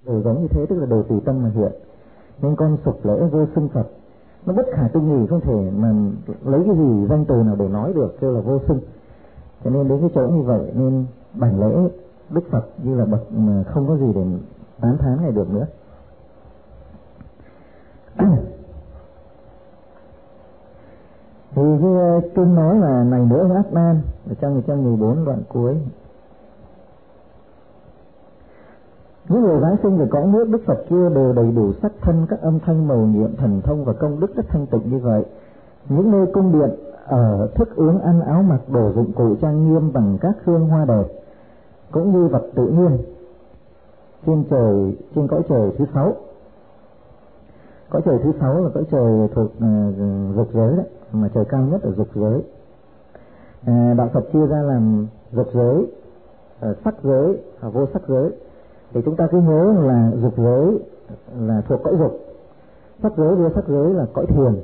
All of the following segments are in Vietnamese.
đều giống như thế, tức là đều tùy tâm mà hiện. Nên con sục lễ vô xưng Phật nó bất khả tư nghì, không thể mà lấy cái gì danh từ nào để nói được, kêu là vô xưng. Cho nên đến cái chỗ như vậy nên bản lễ Đức Phật như là bậc mà không có gì để tán thán này được nữa. Thì cái kinh nói là này nữa ác nan ở trong 114 đoạn cuối. Những người giáng sinh về cõi nước Đức Phật kia đều đầy đủ sắc thân, các âm thanh, mầu nhiệm, thần thông và công đức rất thanh tịnh như vậy. Những nơi cung điện ở thức uống ăn áo mặc đồ dụng cụ trang nghiêm bằng các hương hoa đẹp, cũng như vật tự nhiên trên cõi trời thứ 6. Cõi trời thứ 6 là cõi trời thuộc dục giới đấy, mà trời cao nhất ở dục giới. Đạo Phật chia ra làm dục giới, sắc giới và vô sắc giới. Thì chúng ta cứ nhớ là dục giới là thuộc cõi dục, sắc giới vô sắc giới là cõi thiền.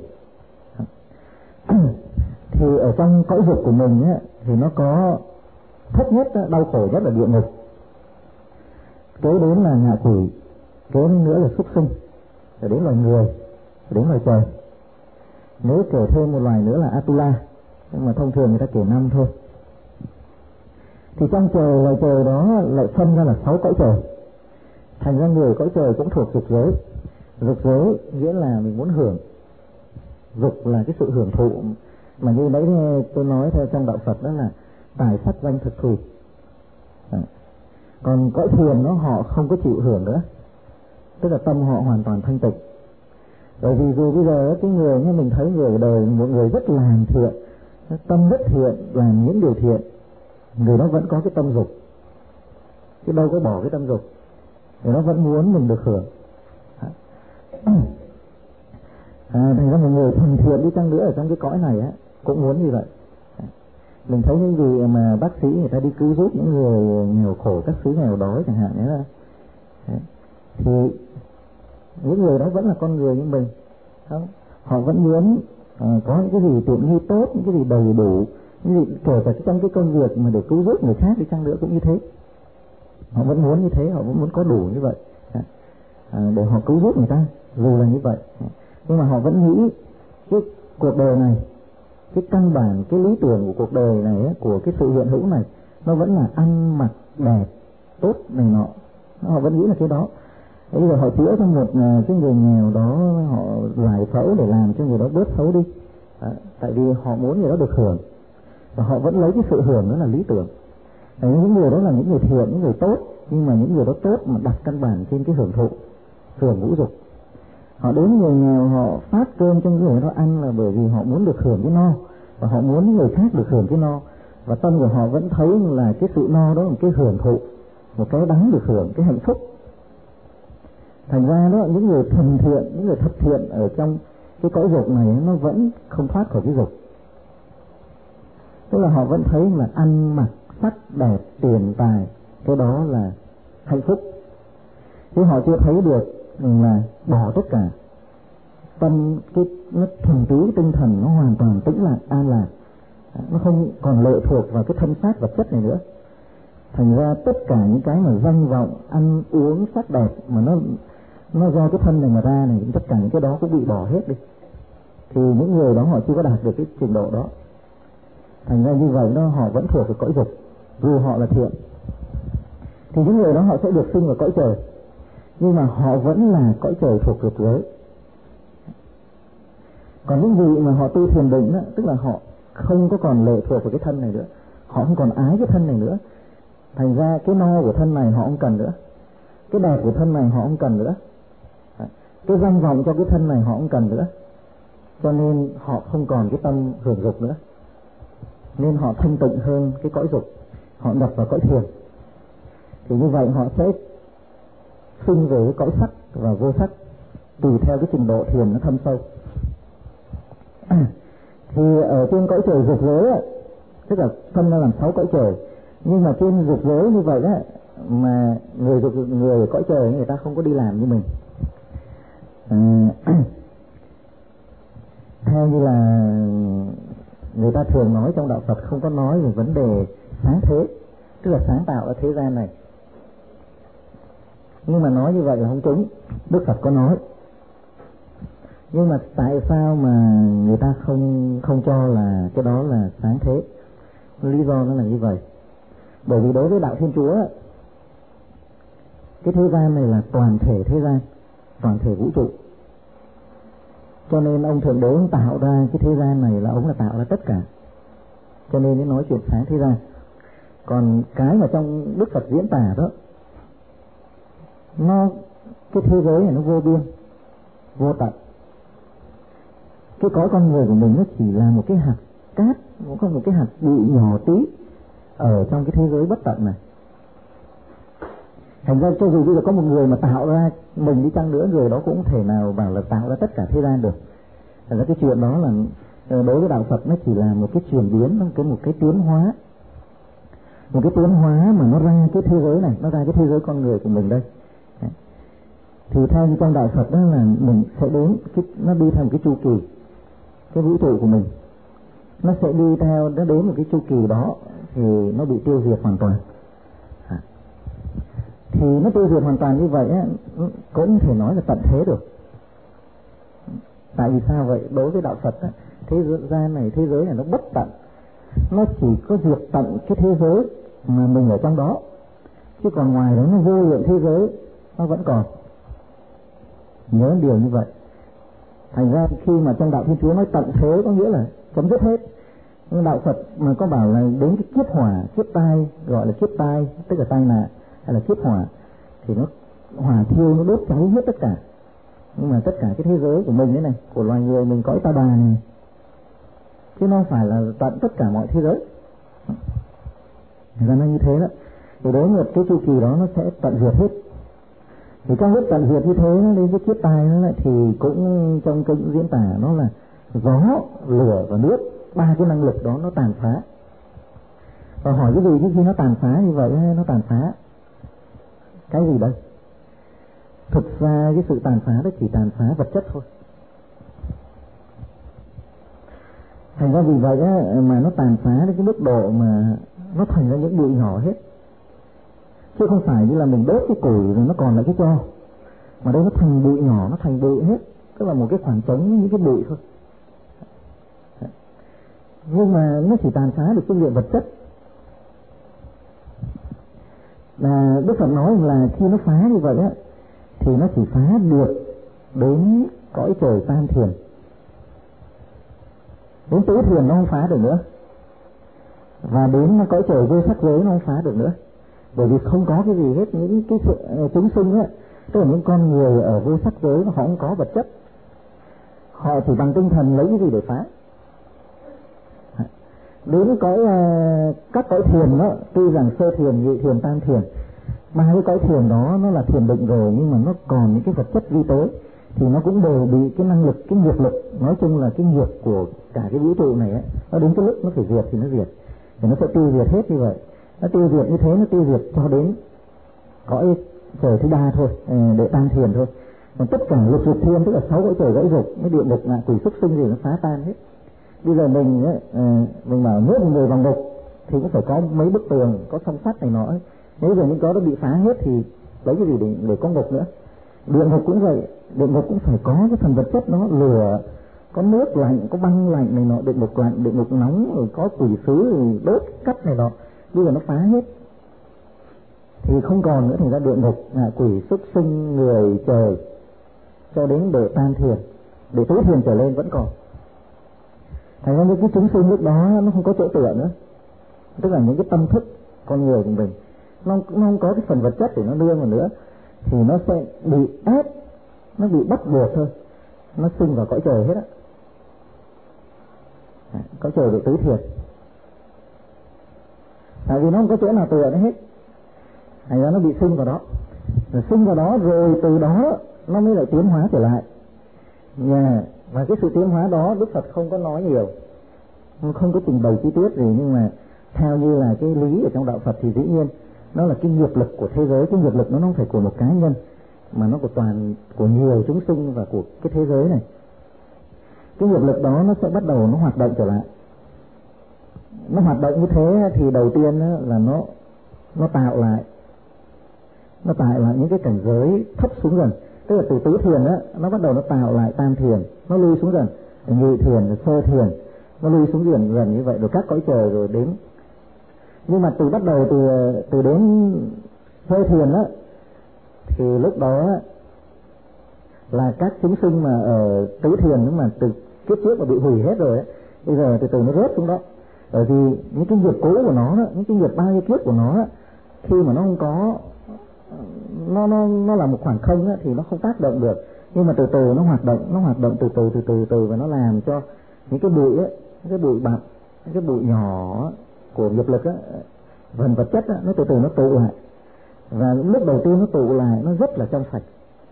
Thì ở trong cõi dục của mình ấy, thì nó có thấp nhất, đau khổ nhất là địa ngục, kế đến là ngạ quỷ, kế nữa là súc sinh, rồi đến loài người, rồi đến loài trời. Nếu kể thêm một loài nữa là Atula, nhưng mà thông thường người ta kể 5 thôi. Thì trong trời, loài trời đó lại phân ra là 6 cõi trời. Thành ra người cõi trời cũng thuộc dục giới. Dục giới nghĩa là mình muốn hưởng. Dục là cái sự hưởng thụ, mà như nãy tôi nói theo trong đạo Phật đó là tài sắc danh thực thùy. Còn cõi thiền nó họ không có chịu hưởng nữa, tức là tâm họ hoàn toàn thanh tịnh. Bởi vì dù bây giờ cái người như mình thấy người ở đời, một người rất làm thiện, tâm rất thiện, làm những điều thiện, người đó vẫn có cái tâm dục, chứ đâu có bỏ cái tâm dục, người đó vẫn muốn mình được hưởng. Thành ra một người thuần thiện đi chăng nữa ở trong cái cõi này á cũng muốn như vậy. Mình thấy những gì mà bác sĩ người ta đi cứu giúp những người nghèo khổ, các xứ nghèo đói chẳng hạn nhé, thì những người đó vẫn là con người như mình, không? Họ vẫn muốn có những cái gì tiện nghi tốt, những cái gì đầy đủ, những gì kể cả trong cái công việc mà để cứu giúp người khác đi chăng nữa cũng như thế. Họ vẫn muốn như thế, họ vẫn muốn có đủ như vậy để họ cứu giúp người ta, dù là như vậy. Nhưng mà họ vẫn nghĩ cái cuộc đời này, cái căn bản, cái lý tưởng của cuộc đời này, của cái sự hiện hữu này, nó vẫn là ăn mặc đẹp, tốt này nọ. Họ vẫn nghĩ là cái đó. Bây giờ họ chữa cho một cái người nghèo đó, họ giải phẫu để làm cho người đó bớt xấu đi. Tại vì họ muốn người đó được hưởng, và họ vẫn lấy cái sự hưởng đó là lý tưởng. Những người đó là những người thiện, những người tốt, nhưng mà những người đó tốt mà đặt căn bản trên cái hưởng thụ, hưởng ngũ dục. Họ đến người nghèo, họ phát cơm cho người đó ăn là bởi vì họ muốn được hưởng cái no, và họ muốn những người khác được hưởng cái no, và tâm của họ vẫn thấy là cái sự no đó là một cái hưởng thụ, một cái đáng được hưởng, cái hạnh phúc. Thành ra đó, những người thuần thiện, những người thật thiện ở trong cái cõi dục này nó vẫn không thoát khỏi cái dục. Tức là họ vẫn thấy là ăn mặc sắc đẹp, tiền tài, cái đó là hạnh phúc. Chứ họ chưa thấy được là bỏ tất cả, tâm nó thuần túy, tinh thần nó hoàn toàn tĩnh lặng, an lạc, nó không còn lệ thuộc vào cái thân xác vật chất này nữa. Thành ra tất cả những cái mà danh vọng, ăn uống, sắc đẹp mà nó do cái thân này mà ra này, tất cả những cái đó cũng bị bỏ hết đi. Thì những người đó họ chưa có đạt được cái trình độ đó. Thành ra như vậy đó, họ vẫn thuộc về cõi dục, dù họ là thiện. Thì những người đó họ sẽ được sinh vào cõi trời, nhưng mà họ vẫn là cõi trời thuộc dục giới. Còn những vị mà họ tu thiền định đó, tức là họ không có còn lệ thuộc vào cái thân này nữa, họ không còn ái cái thân này nữa. Thành ra cái no của thân này họ không cần nữa, cái đẹp của thân này họ không cần nữa, cái danh vọng cho cái thân này họ không cần nữa. Cho nên họ không còn cái tâm hưởng dục nữa, nên họ thanh tịnh hơn cái cõi dục, họ nhập vào cõi thiền. Thì như vậy họ sẽ sinh về cái cõi sắc và vô sắc, tùy theo cái trình độ thiền nó thâm sâu. Thì ở trên cõi trời dục giới, tức là phân ra làm 6 cõi trời, nhưng mà trên dục giới như vậy á, mà người ở cõi trời người ta không có đi làm như mình. Theo như là người ta thường nói trong đạo Phật, không có nói về vấn đề sáng thế, tức là sáng tạo ở thế gian này. Nhưng mà nói như vậy là không trúng. Đức Phật có nói, nhưng mà tại sao mà người ta không cho là cái đó là sáng thế? Lý do nó là như vậy. Bởi vì đối với đạo Thiên Chúa, cái thế gian này là toàn thể thế gian, toàn thể vũ trụ. Cho nên ông Thượng Đế ông tạo ra cái thế gian này là ông là tạo ra tất cả. Cho nên mới nói chuyện sáng thế gian. Còn cái mà trong Đức Phật diễn tả đó, cái thế giới này nó vô biên, vô tận. Cái cõi con người của mình nó chỉ là một cái hạt cát, nó có một cái hạt bụi nhỏ tí ở trong cái thế giới bất tận này. Thành ra cho dù bây giờ có một người mà tạo ra mình đi chăng nữa, người đó cũng không thể nào bảo là tạo ra tất cả thế gian được. Thành ra cái chuyện đó là đối với đạo Phật nó chỉ là một cái chuyển biến, một cái tiến hóa. Một cái tiến hóa mà nó ra cái thế giới này, nó ra cái thế giới con người của mình đây. Thì theo như trong đạo Phật đó là mình sẽ đến, nó đi theo một cái chu kỳ, cái vũ trụ của mình. Nó sẽ đi theo, nó đến một cái chu kỳ đó thì nó bị tiêu diệt hoàn toàn. Thì nó tiêu diệt hoàn toàn như vậy á, cũng không thể nói là tận thế được. Tại vì sao vậy? Đối với đạo Phật á, thế giới này nó bất tận. Nó chỉ có diệt tận cái thế giới mà mình ở trong đó, chứ còn ngoài đó nó vô lượng thế giới nó vẫn còn. Nhớ điều như vậy. Thành ra khi mà trong đạo Thiên Chúa nói tận thế có nghĩa là chấm dứt hết. Nhưng đạo Phật mà có bảo là đến cái kiếp hỏa, kiếp tai, gọi là kiếp tai, tức là tai nạn, hay là kiếp hỏa, thì nó hỏa thiêu, nó đốt cháy hết tất cả. Nhưng mà tất cả cái thế giới của mình thế này, của loài người mình cõi ta bà này, chứ nó phải là tận tất cả mọi thế giới. Thành ra nó như thế đó. Thì đối với cái chu kỳ đó nó sẽ tận diệt hết. Thì trong lúc tận diệt như thế, nó đến cái kiếp tai nó lại thì cũng trong kinh diễn tả nó là gió, lửa và nước, ba cái năng lực đó nó tàn phá. Và hỏi cái gì khi nó tàn phá như vậy, nó tàn phá cái gì đây? Thực ra cái sự tàn phá đó chỉ tàn phá vật chất thôi. Thành ra vì vậy á, mà nó tàn phá đến cái mức độ mà nó thành ra những bụi nhỏ hết. Chứ không phải như là mình đốt cái củi rồi nó còn lại cái tro, mà đây nó thành bụi nhỏ, nó thành bụi hết. Tức là một cái khoảng trống những cái bụi thôi. Nhưng mà nó chỉ tàn phá được cái lượng vật chất. Và Đức Phật nói là khi nó phá như vậy á, thì nó chỉ phá được đến cõi trời tam thiền. Đến tứ thiền nó không phá được nữa. Và đến cõi trời vô sắc giới nó không phá được nữa. Bởi vì không có cái gì hết. Những cái chúng sinh á, tức là những con người ở vô sắc giới họ không có vật chất, họ chỉ bằng tinh thần lấy cái gì để phá. Đến các cõi thiền đó, tuy rằng sơ thiền, nhị thiền, tam thiền, ba cái cõi thiền đó nó là thiền định rồi, nhưng mà nó còn những cái vật chất vi tế thì nó cũng đều bị cái năng lực, cái nghiệp lực, nói chung là cái nghiệp của cả cái vũ trụ này ấy, nó đến cái lúc nó phải diệt thì nó diệt, thì nó sẽ tiêu diệt hết như vậy. Nó tiêu diệt như thế, nó tiêu diệt cho đến cõi trời thứ ba thôi, để tam thiền thôi. Còn tất cả lục dục thiên, tức là 6 cõi trời gãy dục, cái địa ngục, ngạ quỷ, súc sinh gì nó phá tan hết. Bây giờ mình bảo nước một người vào ngục thì cũng phải có mấy bức tường, có song sắt này nọ. Nếu giờ những có nó bị phá hết thì lấy cái gì để có ngục nữa. Địa ngục cũng vậy, địa ngục cũng phải có cái phần vật chất nó, lửa, có nước lạnh, có băng lạnh này nọ, địa ngục lạnh, địa ngục nóng, rồi có quỷ sứ, rồi đốt cắt này nọ. Bây giờ nó phá hết thì không còn nữa, thành ra địa ngục, ngạ quỷ, súc sinh, người, trời, cho đến để tam thiền, để tứ thiền trở lên vẫn còn. Thành ra những cái chúng sinh lúc đó nó không có chỗ tựa nữa. Tức là những cái tâm thức con người của mình nó không có cái phần vật chất để nó nương vào nữa, thì nó sẽ bị ép, nó bị bắt buộc thôi, nó sinh vào cõi trời hết á. Cõi trời về tứ thiền. Tại vì nó không có chỗ nào tựa nữa hết, thành ra nó bị sinh vào đó. Rồi sinh vào đó rồi từ đó nó mới lại tiến hóa trở lại. Và cái sự tiến hóa đó Đức Phật không có nói nhiều, không có trình bày chi tiết gì, nhưng mà theo như là cái lý ở trong đạo Phật thì dĩ nhiên nó là cái nghiệp lực của thế giới. Cái nghiệp lực nó không phải của một cá nhân, mà nó của nhiều chúng sinh và của cái thế giới này. Cái nghiệp lực đó nó sẽ bắt đầu nó hoạt động trở lại. Nó hoạt động như thế thì đầu tiên là nó tạo lại nó tạo lại những cái cảnh giới thấp xuống dần. Tức là từ tứ thiền á, nó bắt đầu nó tạo lại tam thiền, nó lui xuống dần, nhị thiền, sơ thiền, nó lui xuống dần dần như vậy, rồi các cõi trời rồi đến. Nhưng mà từ bắt đầu từ đến sơ thiền á, thì lúc đó là các chúng sinh mà ở tứ thiền, nhưng mà từ kiếp trước mà bị hủy hết rồi á, bây giờ từ từ nó rớt xuống đó. Bởi vì những cái nghiệp cũ của nó, những cái nghiệp bao nhiêu kiếp của nó, khi mà nó không có, nó là một khoảng không á, thì nó không tác động được. Nhưng mà từ từ nó hoạt động từ từ và nó làm cho những cái bụi á, những cái bụi bặm, những cái bụi nhỏ của nghiệp lực á, phần vật chất á, nó từ từ nó tụ lại. Và lúc đầu tiên nó tụ lại nó rất là trong sạch.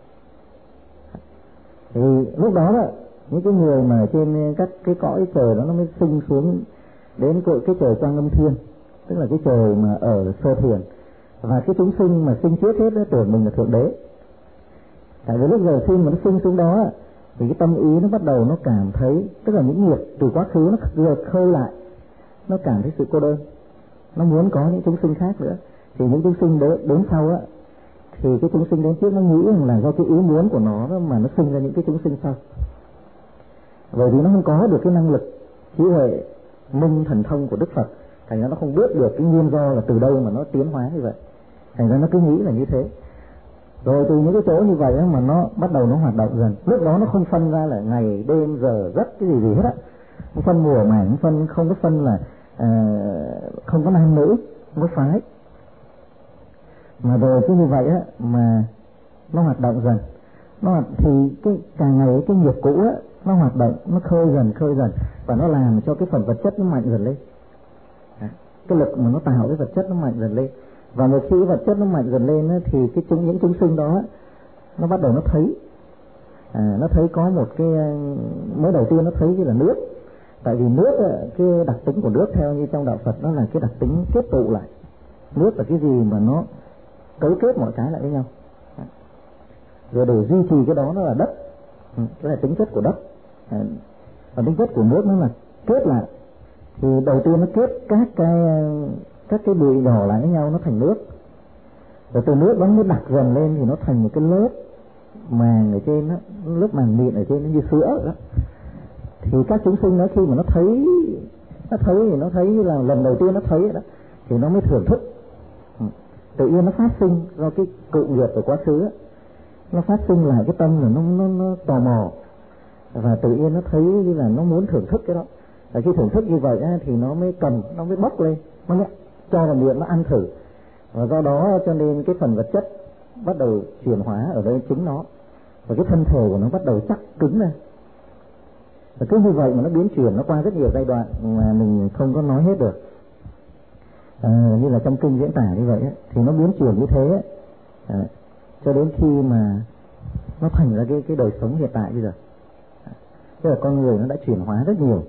Thì lúc đó đó, những cái người mà trên các cái cõi trời đó nó mới sinh xuống đến cái trời Quang Âm Thiên, tức là cái trời mà ở sơ thiền. Và cái chúng sinh mà sinh trước hết đó tưởng mình là thượng đế. Tại vì lúc đầu khi mà nó sinh xuống đó thì cái tâm ý nó bắt đầu nó cảm thấy, tức là những nghiệp từ quá khứ nó được khơi lại, nó cảm thấy sự cô đơn, nó muốn có những chúng sinh khác nữa. Thì những chúng sinh đến sau á, thì cái chúng sinh đến trước nó nghĩ rằng là do cái ý muốn của nó mà nó sinh ra những cái chúng sinh sau. Bởi vì nó không có được cái năng lực trí huệ minh thần thông của Đức Phật, thành ra nó không biết được cái nguyên do là từ đâu mà nó tiến hóa như vậy, thành ra nó cứ nghĩ là như thế. Rồi từ những cái chỗ như vậy mà nó bắt đầu nó hoạt động dần. Lúc đó nó không phân ra là ngày đêm giờ giấc cái gì hết á, không phân mùa màng, không có phân là không có nam nữ, không có phái. Mà rồi cứ như vậy á mà nó hoạt động dần, thì cái càng ngày cái nghiệp cũ á nó hoạt động, nó khơi dần và nó làm cho cái phần vật chất nó mạnh dần lên. Cái lực mà nó tạo cái vật chất nó mạnh dần lên. Và một khi vật chất nó mạnh dần lên á, thì những chúng sinh đó nó bắt đầu nó thấy có một cái, mới đầu tiên nó thấy như là nước. Tại vì nước, cái đặc tính của nước theo như trong đạo Phật nó là cái đặc tính kết tụ lại. Nước là cái gì mà nó cấu kết mọi cái lại với nhau. Rồi để duy trì cái đó nó là đất, cái là tính chất của đất. Và tính chất của nước nó là kết lại. Thì đầu tiên nó kết các cái bụi nhỏ lại với nhau, nó thành nước. Rồi từ nước đó nó đặc dần lên thì nó thành một cái lớp màng ở trên đó, lớp màng mịn ở trên nó như sữa đó. Thì các chúng sinh đó khi mà nó thấy như là lần đầu tiên nó thấy đó, thì nó mới thưởng thức. Tự nhiên nó phát sinh do cái cự nghiệp của quá khứ, nó phát sinh lại cái tâm là nó tò mò, và tự nhiên nó thấy như là nó muốn thưởng thức cái đó. Và khi thưởng thức như vậy thì nó mới cầm, nó mới bốc lên, nó cho vào miệng, nó ăn thử. Và do đó cho nên cái phần vật chất bắt đầu chuyển hóa ở đây chính nó, và cái thân thể của nó bắt đầu chắc cứng lên. Và cứ như vậy mà nó biến chuyển, nó qua rất nhiều giai đoạn mà mình không có nói hết được. Như là trong kinh diễn tả như vậy thì nó biến chuyển như thế cho đến khi mà nó thành ra cái đời sống hiện tại bây giờ. Tức là con người nó đã chuyển hóa rất nhiều.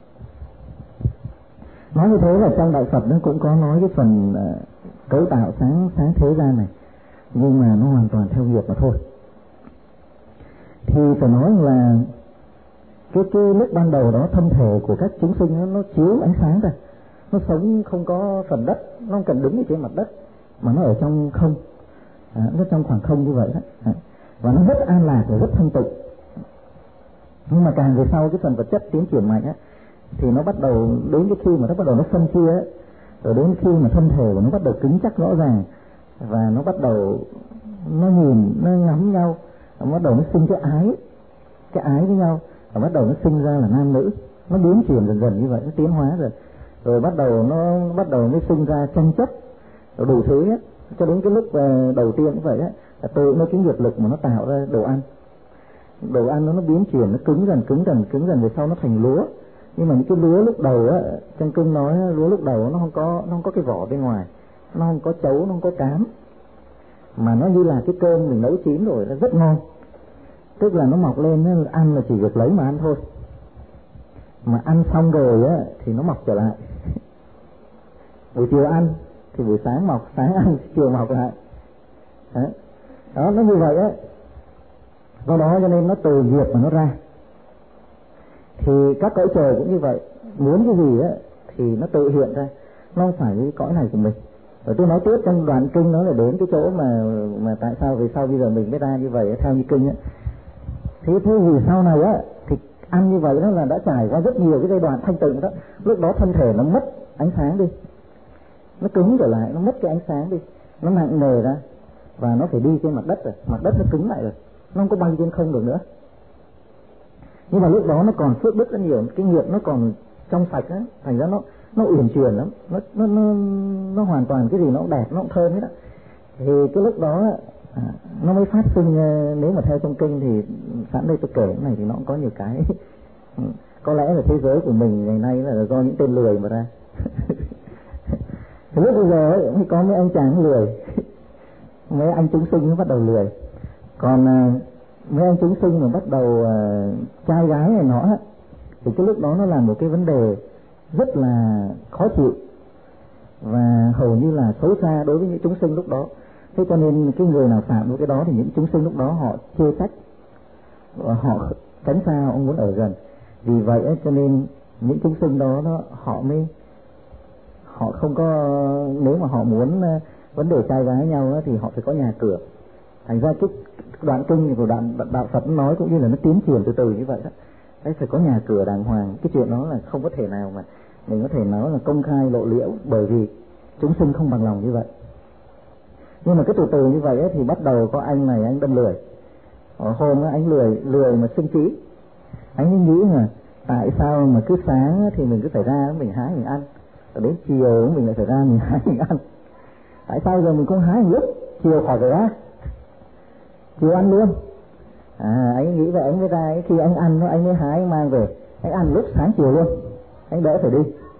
Nói như thế là trong đạo Phật nó cũng có nói cái phần cấu tạo sáng thế gian này, nhưng mà nó hoàn toàn theo nghiệp mà thôi. Thì phải nói là cái lúc ban đầu đó thân thể của các chúng sinh nó chiếu ánh sáng ra, nó sống không có phần đất, nó không cần đứng ở trên mặt đất mà nó ở trong không, nó trong khoảng không như vậy đó. Và nó rất an lạc và rất thanh tịnh. Nhưng mà càng về sau cái phần vật chất tiến triển mạnh thì nó bắt đầu đến cái khi mà nó bắt đầu nó phân chia rồi đến khi mà thân thể của nó bắt đầu cứng chắc rõ ràng, và nó bắt đầu nó nhìn, nó ngắm nhau, nó bắt đầu nó sinh cái ái với nhau, và bắt đầu nó sinh ra là nam nữ, nó biến chuyển dần như vậy, nó tiến hóa rồi bắt đầu nó sinh ra tranh chấp rồi đủ thứ hết, cho đến cái lúc đầu tiên cũng vậy là từ nó cái nghiệp lực mà nó tạo ra đồ ăn nó biến chuyển, nó cứng dần về sau nó thành lúa. Nhưng mà những cái lúa lúc đầu trong kinh nói lúa lúc đầu nó không có cái vỏ bên ngoài, nó không có chấu, nó không có cám, mà nó như là cái cơm mình nấu chín rồi, nó rất ngon. Tức là nó mọc lên, nó ăn là chỉ việc lấy mà ăn thôi, mà ăn xong rồi thì nó mọc trở lại. Buổi chiều ăn thì buổi sáng mọc, sáng ăn chiều mọc lại. Đó, nó như vậy do đó cho nên nó từ nghiệp mà nó ra. Thì các cõi trời cũng như vậy, muốn cái gì thì nó tự hiện ra, nó không phải cái cõi này của mình. Rồi tôi nói tiếp trong đoạn kinh nó là đến cái chỗ mà tại sao vì sao bây giờ mình mới ra như vậy theo như kinh á. Thế vì sau này á thì ăn như vậy đó là đã trải qua rất nhiều cái giai đoạn thanh tịnh đó. Lúc đó thân thể nó mất ánh sáng đi, nó cứng trở lại, nó mất cái ánh sáng đi, nó nặng nề ra và nó phải đi trên mặt đất rồi, mặt đất nó cứng lại rồi, nó không có bay trên không được nữa. Nhưng mà lúc đó nó còn phước đức rất nhiều, cái nghiệp nó còn trong sạch á, thành ra nó uyển chuyển lắm, nó hoàn toàn cái gì nó cũng đẹp, nó cũng thơm hết á. Thì cái lúc đó nó mới phát sinh, nếu mà theo trong kinh thì sẵn đây tôi kể cái này thì nó cũng có nhiều cái có lẽ là thế giới của mình ngày nay là do những tên lười mà ra. Thì lúc bây giờ ấy, mới có mấy anh chàng lười, mấy anh chúng sinh nó bắt đầu lười, còn mấy anh chúng sinh mà bắt đầu trai gái này nọ thì cái lúc đó nó là một cái vấn đề rất là khó chịu và hầu như là xấu xa đối với những chúng sinh lúc đó. Thế cho nên cái người nào phạm với cái đó thì những chúng sinh lúc đó họ chê trách, họ tránh xa, họ muốn ở gần. Vì vậy ấy, cho nên những chúng sinh đó họ không có, nếu mà họ muốn vấn đề trai gái nhau đó, thì họ phải có nhà cửa. Thành ra cái đoạn kinh của đoạn đạo Phật nói cũng như là nó tiến triển từ từ như vậy đó. Đấy, phải có nhà cửa đàng hoàng. Cái chuyện đó là không có thể nào mà mình có thể nói là công khai lộ liễu, bởi vì chúng sinh không bằng lòng như vậy. Nhưng mà cái từ từ như vậy ấy, thì bắt đầu có anh này anh đâm lười. Hôm đó anh lười mà sinh trí. Anh nghĩ là tại sao mà cứ sáng thì mình cứ phải ra mình hái mình ăn, rồi đến chiều mình lại phải ra mình hái mình ăn. Tại sao giờ mình không hái một lúc, chiều khỏi phải ra, chiều ăn luôn. Anh nghĩ vậy, anh mới ra, khi anh ăn nó anh mới hái anh mang về, anh ăn lúc sáng chiều luôn, anh đỡ phải đi.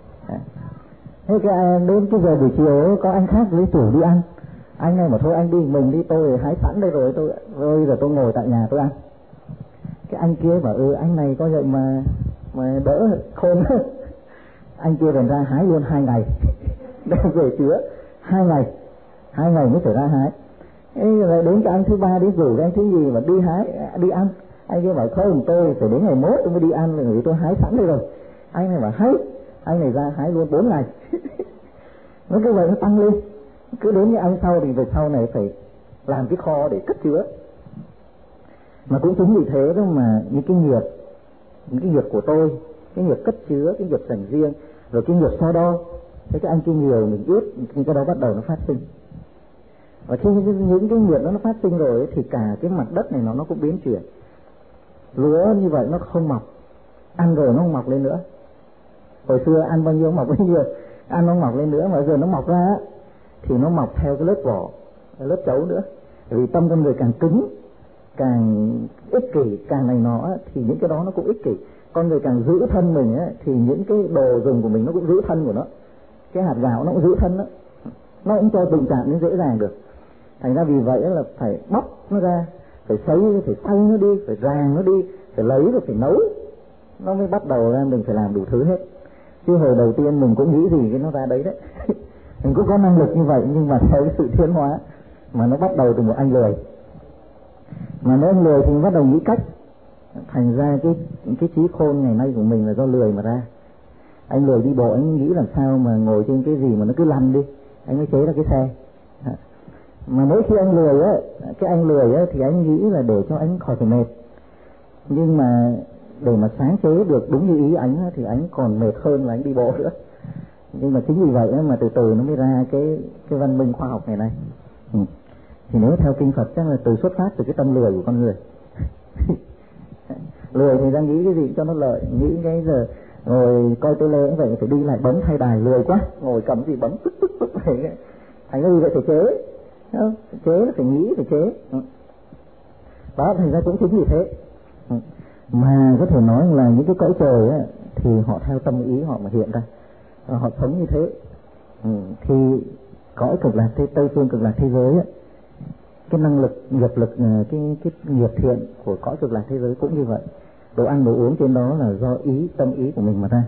Thế đến cái giờ buổi chiều có anh khác lấy chủ đi ăn, anh này mà thôi anh đi, mình đi, tôi hái sẵn đây rồi, tôi ngồi tại nhà tôi ăn. Cái anh kia bảo anh này có vậy mà đỡ khôn. Anh kia bèn ra hái luôn 2 ngày đem về chứa 2 ngày mới phải ra hái. Rồi đến cái anh thứ ba đi rủ cái anh thứ gì mà đi hái đi ăn, anh kia bảo không, tôi phải đến ngày mốt tôi mới đi ăn, vì tôi hái sẵn đây rồi. Anh này bảo hay, anh này ra hái luôn 4 ngày. Nó cứ vậy nó tăng lên, cứ đến như anh sau thì về sau này phải làm cái kho để cất chứa. Mà cũng chính vì thế đó mà những cái nghiệp của tôi, cái nghiệp cất chứa, cái nghiệp dành riêng, rồi cái nghiệp so đo, cái anh kia nhiều mình ít, thì cái đó bắt đầu nó phát sinh. Và khi những cái nghiệp đó nó phát sinh rồi ấy, thì cả cái mặt đất này nó cũng biến chuyển. Lúa như vậy nó không mọc, ăn rồi nó không mọc lên nữa. Hồi xưa ăn bao nhiêu mọc bấy nhiêu, ăn nó không mọc lên nữa, mà giờ nó mọc ra thì nó mọc theo cái lớp vỏ, lớp chấu nữa. Vì tâm con người càng cứng, càng ích kỷ, càng này nọ thì những cái đó nó cũng ích kỷ. Con người càng giữ thân mình ấy, thì những cái đồ dùng của mình nó cũng giữ thân của nó. Cái hạt gạo nó cũng giữ thân đó, nó cũng cho đụng chạm đến dễ dàng được. Thành ra vì vậy là phải bóc nó ra, phải xay nó đi, phải ràng nó đi, phải lấy rồi phải nấu, nó mới bắt đầu ra mình phải làm đủ thứ hết. Chứ hồi đầu tiên mình cũng nghĩ gì cái nó ra đấy đấy. Mình cũng có năng lực như vậy, nhưng mà theo cái sự tiến hóa mà nó bắt đầu từ một anh lười. Mà nếu anh lười thì bắt đầu nghĩ cách. Thành ra cái trí khôn ngày nay của mình là do lười mà ra. Anh lười đi bộ, anh nghĩ làm sao mà ngồi trên cái gì mà nó cứ lăn đi, anh mới chế ra cái xe. Mà mỗi khi anh lười á, cái anh lười á thì anh nghĩ là để cho anh khỏi phải mệt. Nhưng mà để mà sáng chế được đúng như ý anh á, thì anh còn mệt hơn là anh đi bộ nữa. Nhưng mà chính vì vậy á, mà từ từ nó mới ra cái văn minh khoa học ngày nay. Thì nếu theo kinh Phật chắc là từ xuất phát từ cái tâm lười của con người. Lười thì ra nghĩ cái gì cho nó lợi, nghĩ cái giờ ngồi coi tele cũng vậy, phải đi lại bấm thay đài, lười quá, ngồi cầm gì bấm tức vậy. Thành ra vì vậy phải chế, chế phải nghĩ, phải chế. Đó, thành ra cũng chính vì thế mà có thể nói là những cái cõi trời á, thì họ theo tâm ý họ mà hiện ra, họ sống như thế. Thì cõi cực lạc Tây phương cực lạc thế giới á, cái năng lực nghiệp lực, cái nghiệp thiện của cõi cực lạc thế giới cũng như vậy. Đồ ăn đồ uống trên đó là do tâm ý của mình mà ra.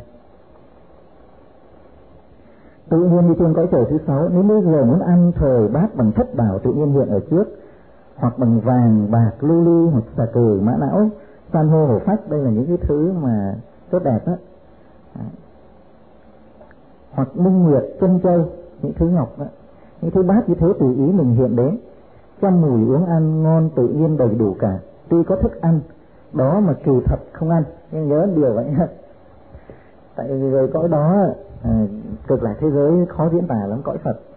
Tự nhiên như trên cõi trời thứ 6, nếu bây giờ muốn ăn thời bát bằng thất bảo tự nhiên hiện ở trước, hoặc bằng vàng, bạc, lưu hoặc xà cừ, mã não, san hô, hổ phách, đây là những cái thứ mà tốt đẹp á. Hoặc minh nguyệt, chân châu, những thứ ngọc đó, Những thứ bát như thế tùy ý mình hiện đến, trăm mùi uống ăn ngon tự nhiên đầy đủ cả. Tuy có thức ăn đó mà kỳ thật không ăn, nhưng nhớ điều vậy nhé. Tại vì rồi cõi đó cực lạc thế giới khó diễn tả lắm, cõi Phật.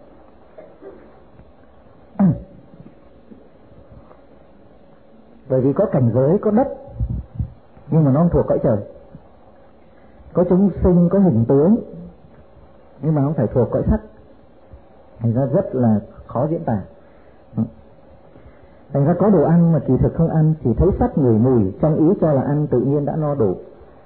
Bởi vì có cảnh giới, có đất, nhưng mà nó không thuộc cõi trời. Có chúng sinh, có hình tướng, nhưng mà không phải thuộc cõi sắc. Thành ra rất là khó diễn tả. Thành ra có đồ ăn mà kỳ thực không ăn, chỉ thấy sắc ngửi mùi, trong ý cho là ăn, tự nhiên đã no đủ.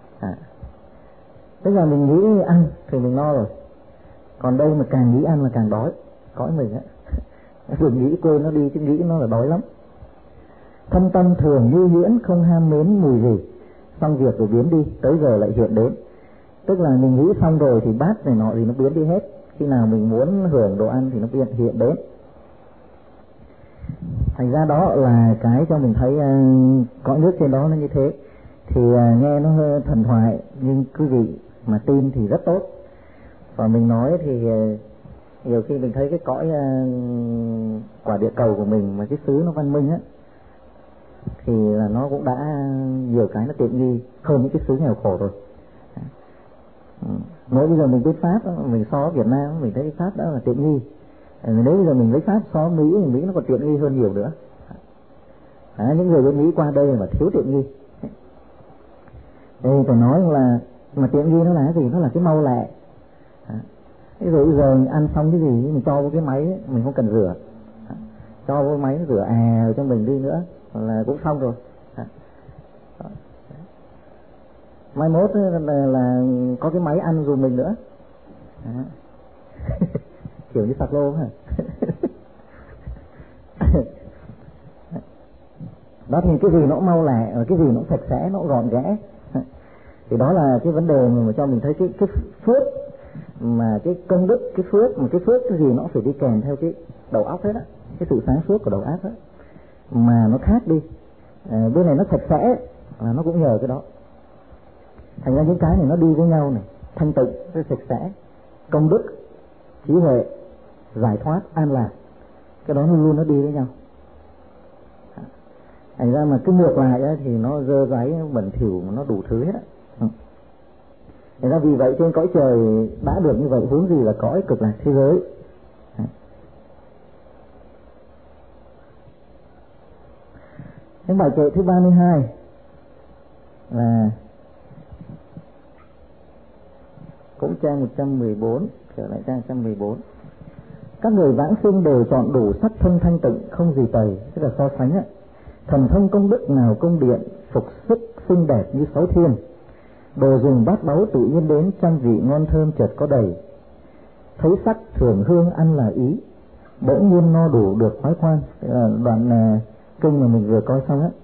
Tức là mình nghĩ ăn thì mình no rồi. Còn đây mà càng nghĩ ăn là càng đói. Cõi mình á, đừng nghĩ quên nó đi, chứ nghĩ nó là đói lắm. Thâm tâm thường như huyễn, không ham mến mùi gì, xong việc rồi biến đi, tới giờ lại hiện đến. Tức là mình nghĩ xong rồi thì bát này nọ thì nó biến đi hết. Khi nào mình muốn hưởng đồ ăn thì nó hiện đến. Thành ra đó là cái cho mình thấy cõi nước trên đó nó như thế. Thì nghe nó hơi thần thoại, nhưng quý vị mà tin thì rất tốt. Và mình nói thì nhiều khi mình thấy cái cõi quả địa cầu của mình mà cái xứ nó văn minh á, thì là nó cũng đã nhiều cái nó tiện nghi hơn những cái xứ nghèo khổ rồi. Nếu bây giờ mình biết Pháp, mình so với Việt Nam, mình thấy Pháp đã là tiện nghi. Nếu bây giờ mình lấy Pháp so với Mỹ thì Mỹ nó còn tiện nghi hơn nhiều nữa. Những người bên Mỹ qua đây mà thiếu tiện nghi. Đây phải nói là mà tiện nghi nó là cái gì? Nó là cái mau lẹ. Ví dụ bây giờ mình ăn xong cái gì mình cho vô cái máy, mình không cần rửa, cho vô máy nó rửa cho mình đi nữa là cũng xong rồi. Mai mốt là có cái máy ăn dùng mình nữa. Kiểu như sạc lô hả? Đó thì cái gì nó cũng mau lẹ, cái gì nó cũng sạch sẽ, nó cũng gọn ghẽ. Thì đó là cái vấn đề mà cho mình thấy cái phước, mà cái công đức, cái phước, mà cái phước cái gì nó phải đi kèm theo cái đầu óc hết á, cái sự sáng suốt của đầu óc hết. Mà nó khác đi, bên này nó sạch sẽ là nó cũng nhờ cái đó. Thành ra những cái này nó đi với nhau này, thanh tịnh, cái sạch sẽ, công đức, trí huệ, giải thoát, an lạc, cái đó nó luôn nó đi với nhau. Thành ra mà cứ ngược lại ấy, thì nó dơ dáy, nó bẩn thỉu, nó đủ thứ hết á. Thành ra vì vậy trên cõi trời đã được như vậy, huống gì là cõi cực lạc thế giới. Cái bài kệ thứ 32 là cũng trang 114, trở lại trang 114. Các người vãng sinh đều chọn đủ sắc thân thanh tịnh, không gì tày, tức là so sánh á. Thần thông công đức nào công điện, phục sức xinh đẹp như sáu thiên. Đồ dùng bát báu tự nhiên đến, trăm vị ngon thơm chợt có đầy. Thấy sắc thường hương ăn là ý, bỗng nhiên no đủ được khoái khoan. Đoạn kinh mà mình vừa coi xong á.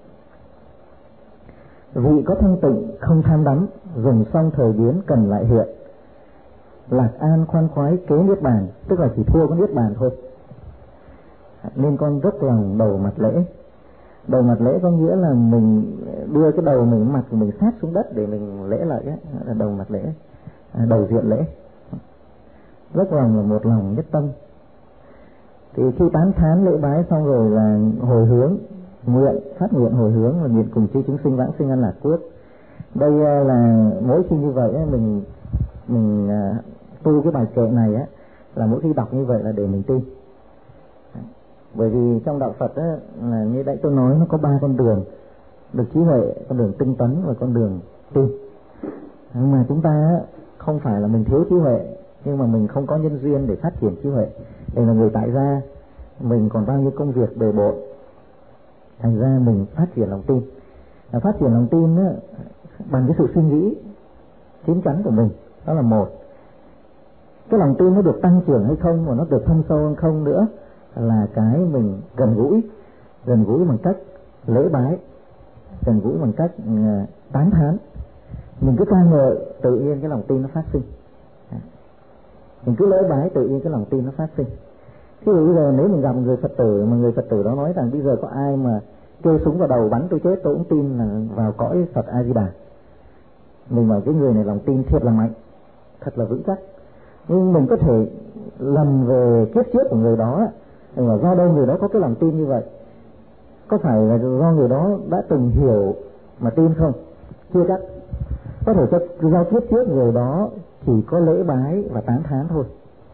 Vị có thanh tịnh không tham đắm, dùng xong thời biến cần lại hiện. Lạc an khoan khoái kế niết bàn, tức là chỉ thua có niết bàn thôi. Nên con rất lòng đầu mặt lễ. Đầu mặt lễ có nghĩa là mình đưa cái đầu mình, mặt của mình sát xuống đất để mình lễ lại á, là đầu mặt lễ, đầu diện lễ. Rất lòng là một lòng nhất tâm. Thì khi tán thán lễ bái xong rồi là hồi hướng, nguyện, phát nguyện hồi hướng và nguyện cùng chư chúng sinh vãng sinh an lạc quốc. Đây là mỗi khi như vậy á, mình tu cái bài kệ này á, là mỗi khi đọc như vậy là để mình tin. Bởi vì trong đạo Phật á, là như đấy tôi nói nó có 3 con đường, được trí huệ, con đường tinh tấn và con đường tin. Nhưng mà chúng ta á, không phải là mình thiếu trí huệ, nhưng mà mình không có nhân duyên để phát triển trí huệ. Đây là người tại gia, mình còn bao nhiêu công việc bề bộn, thành ra mình phát triển lòng tin. Phát triển lòng tin á, bằng cái sự suy nghĩ chín chắn của mình, đó là một. Cái lòng tin nó được tăng trưởng hay không, và nó được thâm sâu hay không nữa là cái mình gần gũi bằng cách lễ bái, gần gũi bằng cách tán thán. Mình cứ ca ngợi, tự nhiên cái lòng tin nó phát sinh. Mình cứ lễ bái, tự nhiên cái lòng tin nó phát sinh. Ví dụ bây giờ nếu mình gặp người Phật tử mà người Phật tử đó nói rằng bây giờ có ai mà kêu súng vào đầu bắn tôi chết, tôi cũng tin là vào cõi Phật A Di Đà. Mình bảo cái người này lòng tin thiệt là mạnh, thật là vững chắc. Nhưng mình có thể lầm về kiếp trước của người đó, là do đâu người đó có cái lòng tin như vậy. Có phải là do người đó đã từng hiểu mà tin không? Chưa chắc. Có thể do kiếp trước người đó chỉ có lễ bái và tán thán thôi,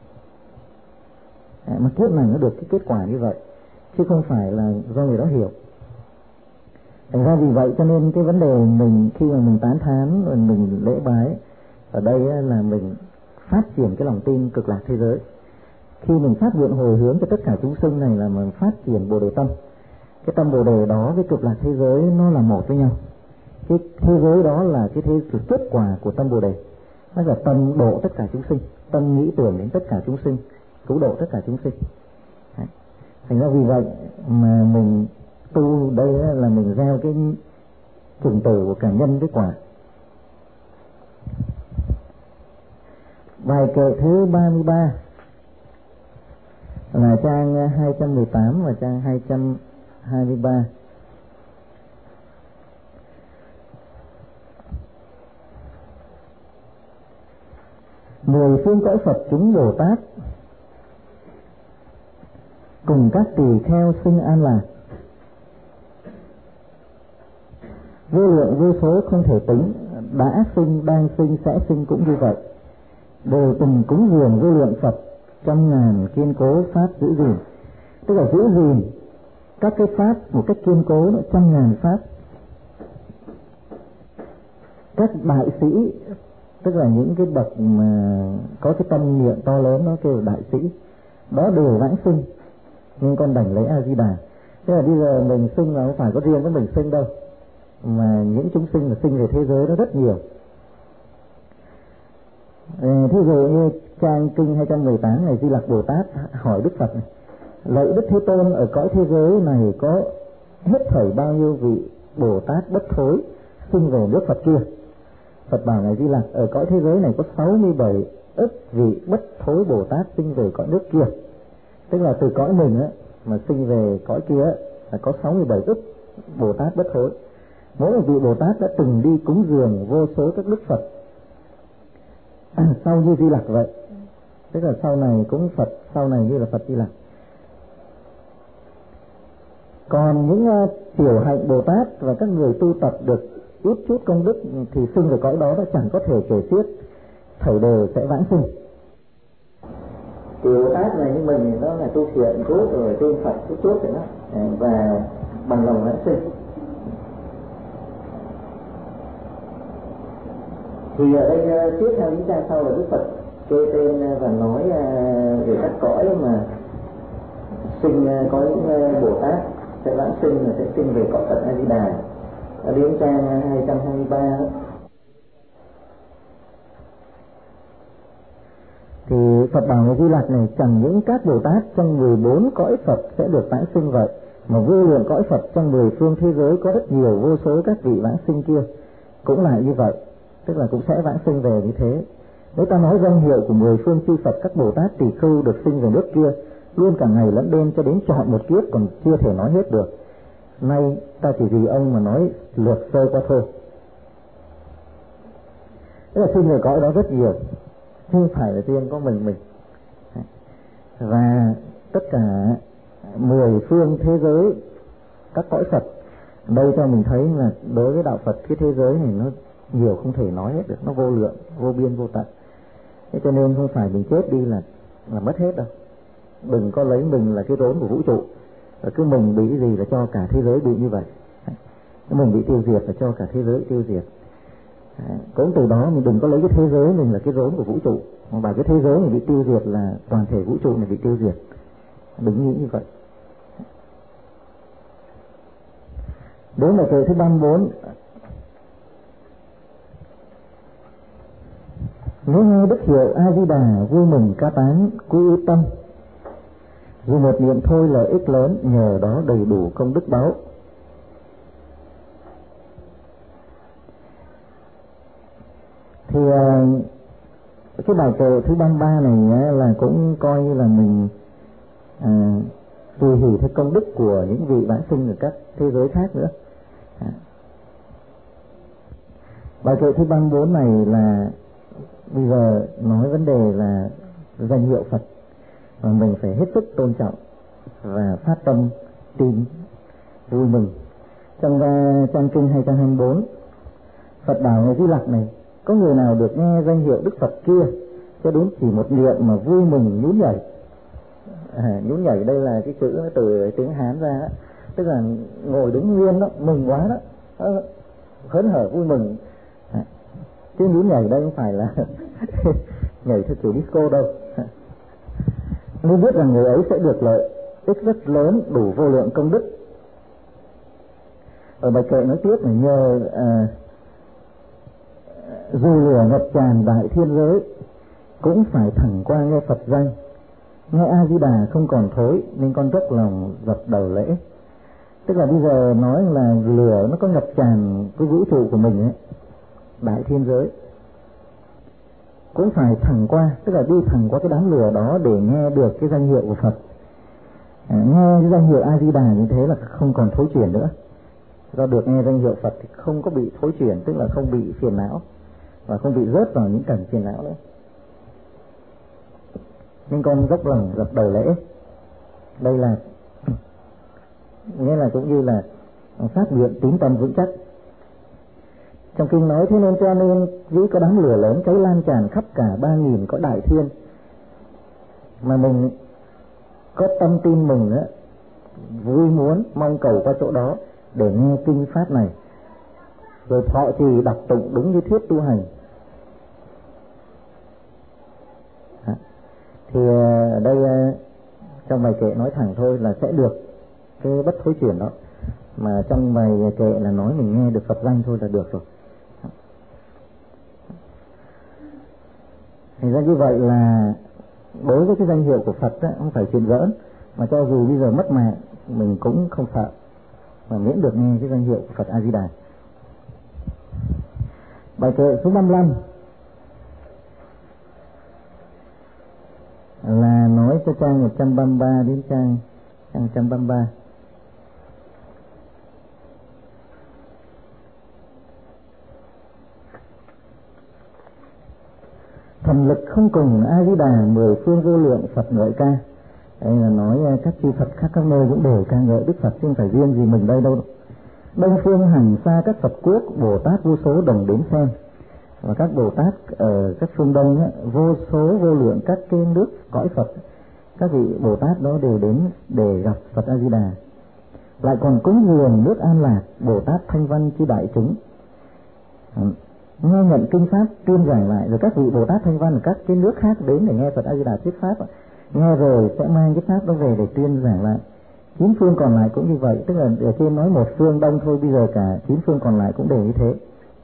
mà kiếp này nó được cái kết quả như vậy, chứ không phải là do người đó hiểu. Thành ra vì vậy cho nên cái vấn đề mình khi mà mình tán thán rồi mình lễ bái ở đây là mình phát triển cái lòng tin cực lạc thế giới. Khi mình phát nguyện hồi hướng cho tất cả chúng sinh này là mình phát triển Bồ Đề tâm. Cái tâm Bồ Đề đó với cực lạc thế giới nó là một với nhau. Cái thế giới đó là cái kết quả của tâm Bồ Đề. Nó là tâm độ tất cả chúng sinh, tâm nghĩ tưởng đến tất cả chúng sinh, cứu độ tất cả chúng sinh. Thành ra vì vậy mà mình tu đây là mình gieo cái chủng tử của cả nhân với quả. Bài kệ thứ 33 là trang 218 và trang 223. Mười phương cõi Phật chúng Bồ Tát cùng các tỳ kheo sinh an lạc, vô lượng vô số không thể tính, đã sinh, đang sinh, sẽ sinh cũng như vậy, đều từng cúng dường vô lượng Phật trăm ngàn kiên cố pháp giữ gìn. Tức là giữ gìn các cái pháp một cách kiên cố, nó trăm ngàn pháp. Các đại sĩ, tức là những cái bậc mà có cái tâm niệm to lớn, nó kêu đại sĩ, đó đều vãng sinh, nhưng con đành lấy A Di Đà. Tức là bây giờ mình sinh là không phải có riêng có mình sinh đâu, mà những chúng sinh mà sinh về thế giới nó rất nhiều. Thí dụ như trang kinh 218 này, Di Lặc Bồ Tát hỏi Đức Phật này: lạy Đức Thế Tôn, ở cõi thế giới này có hết thảy bao nhiêu vị Bồ Tát bất thối sinh về nước Phật kia? Phật bảo ngài Di Lặc: ở cõi thế giới này có 67 ức vị bất thối Bồ Tát sinh về cõi nước kia. Tức là từ cõi mình mà sinh về cõi kia là có 67 ức Bồ Tát bất thối. Mỗi một vị Bồ Tát đã từng đi cúng dường vô số các đức Phật sau như Di Lặc vậy. Tức là sau này cúng Phật, sau này như là Phật Di Lặc. Còn những tiểu hạnh Bồ Tát và các người tu tập được ít chút công đức thì sinh về cõi đó nó chẳng có thể kể xiết, thảy đều sẽ vãng sinh. Tiểu Bồ Tát này như mình thì nó là tu thiện chút rồi tin Phật chút vậy đó, và bằng lòng vãng sinh. Thì ở đây tiếp theo những trang sau là Đức Phật kê tên và nói về các cõi mà sinh, có những Bồ Tát sẽ vãng sinh và sẽ sinh về cõi Phật A Di Đà. Ở đến trang 223 thì Phật bảo người Di Lặc này: chẳng những các Bồ Tát trong 14 cõi Phật sẽ được vãng sinh vậy, mà vô lượng cõi Phật trong 10 phương thế giới có rất nhiều vô số các vị vãng sinh kia cũng lại như vậy, tức là cũng sẽ vãng sinh về như thế. Nếu ta nói danh hiệu của 10 phương chư Phật các Bồ Tát tỳ khưu được sinh về nước kia luôn cả ngày lẫn đêm cho đến trọn một kiếp còn chưa thể nói hết được. Nay ta chỉ vì ông mà nói lược sơ qua thôi. Tức là sinh về cõi đó rất nhiều, không phải là riêng có mình. Và tất cả 10 phương thế giới các cõi Phật, đây cho mình thấy là đối với đạo Phật cái thế giới này nó nhiều không thể nói hết được, nó vô lượng, vô biên, vô tận. Thế cho nên không phải mình chết đi là mất hết đâu. Đừng có lấy mình là cái rốn của vũ trụ, và cứ mình bị cái gì là cho cả thế giới bị như vậy. Mình bị tiêu diệt là cho cả thế giới tiêu diệt. Cũng từ đó mình đừng có lấy cái thế giới mình là cái rốn của vũ trụ, mà cái thế giới này bị tiêu diệt là toàn thể vũ trụ này bị tiêu diệt. Đừng nghĩ như vậy. Đến là kệ thứ 34. Nếu nghe đức hiệu A Di Đà vui mừng ca tán quy y tâm, dù một niệm thôi lợi ích lớn, nhờ đó đầy đủ công đức báu. Thì cái bài kệ thứ 33 này là cũng coi như là mình tùy hỷ theo công đức của những vị vãng sinh ở các thế giới khác nữa. Bài kệ thứ 34 này là bây giờ nói vấn đề là danh hiệu Phật, mà mình phải hết sức tôn trọng và phát tâm tin vui mừng. Trong trang kinh 224, Phật bảo người Di Lặc này, có người nào được nghe danh hiệu Đức Phật kia cho đến chỉ một niệm mà vui mừng nhún nhảy. Nhún nhảy đây là cái chữ nó từ tiếng Hán ra đó, tức là ngồi đứng nguyên đó, mừng quá đó, hớn hở vui mừng. Chứ nhún nhảy đây không phải là nhảy theo kiểu disco đâu. Nên biết rằng người ấy sẽ được lợi ích rất lớn, đủ vô lượng công đức. Ở bài kệ nói tiếp là nhờ dù lửa ngập tràn đại thiên giới cũng phải thẳng qua nghe Phật danh, nghe A Di Đà không còn thối, nên con dốc lòng dập đầu lễ. Tức là bây giờ nói là lửa nó có ngập tràn cái vũ trụ của mình ấy, đại thiên giới cũng phải thẳng qua, tức là đi thẳng qua cái đám lửa đó để nghe được cái danh hiệu của Phật. Nghe cái danh hiệu A Di Đà như thế là không còn thối chuyển nữa. Do được nghe danh hiệu Phật thì không có bị thối chuyển, tức là không bị phiền não và không bị rớt vào những cảnh phiền não nữa. Nên con dốc lòng dập đầu lễ. Đây là nghĩa là cũng như là phát nguyện tín tâm vững chắc. Trong kinh nói thế nên cho nên vì có đám lửa lớn cháy lan tràn khắp cả 3.000 cõi đại thiên, mà mình có tâm tin mừng á, vui muốn mong cầu qua chỗ đó để nghe kinh pháp này, rồi thọ trì đọc tụng đúng như thuyết tu hành. Thì ở đây trong bài kệ nói thẳng thôi là sẽ được cái bất thối chuyển đó, mà trong bài kệ là nói mình nghe được Phật danh thôi là được rồi. Thì ra như vậy là đối với cái danh hiệu của Phật á, không phải chuyện giỡn, mà cho dù bây giờ mất mạng mình cũng không sợ, mà miễn được nghe cái danh hiệu của Phật A Di Đà. Bài kệ số 55 là nói cho trang 133 đến trang 133. Thần lực không cùng A Di Đà, 10 phương vô lượng Phật ngợi ca. Đây là nói các chư Phật khác các nơi cũng đều ca ngợi Đức Phật, chứ không phải riêng gì mình đây đâu. Đông phương hành xa các Phật quốc, Bồ Tát vô số đồng đến xem. Và các Bồ Tát ở các phương Đông á, vô số vô lượng các cái nước cõi Phật, các vị Bồ Tát đó đều đến để gặp Phật A Di Đà. Lại còn cúng dường nước An Lạc, Bồ Tát thanh văn chư đại chúng nghe nhận kinh pháp tuyên giảng lại, rồi các vị Bồ Tát thanh văn ở các cái nước khác đến để nghe Phật A Di Đà thuyết pháp, nghe rồi sẽ mang cái pháp đó về để tuyên giảng lại. 9 phương còn lại cũng như vậy, tức là ở trên nói một phương Đông thôi, bây giờ cả 9 phương còn lại cũng đều như thế.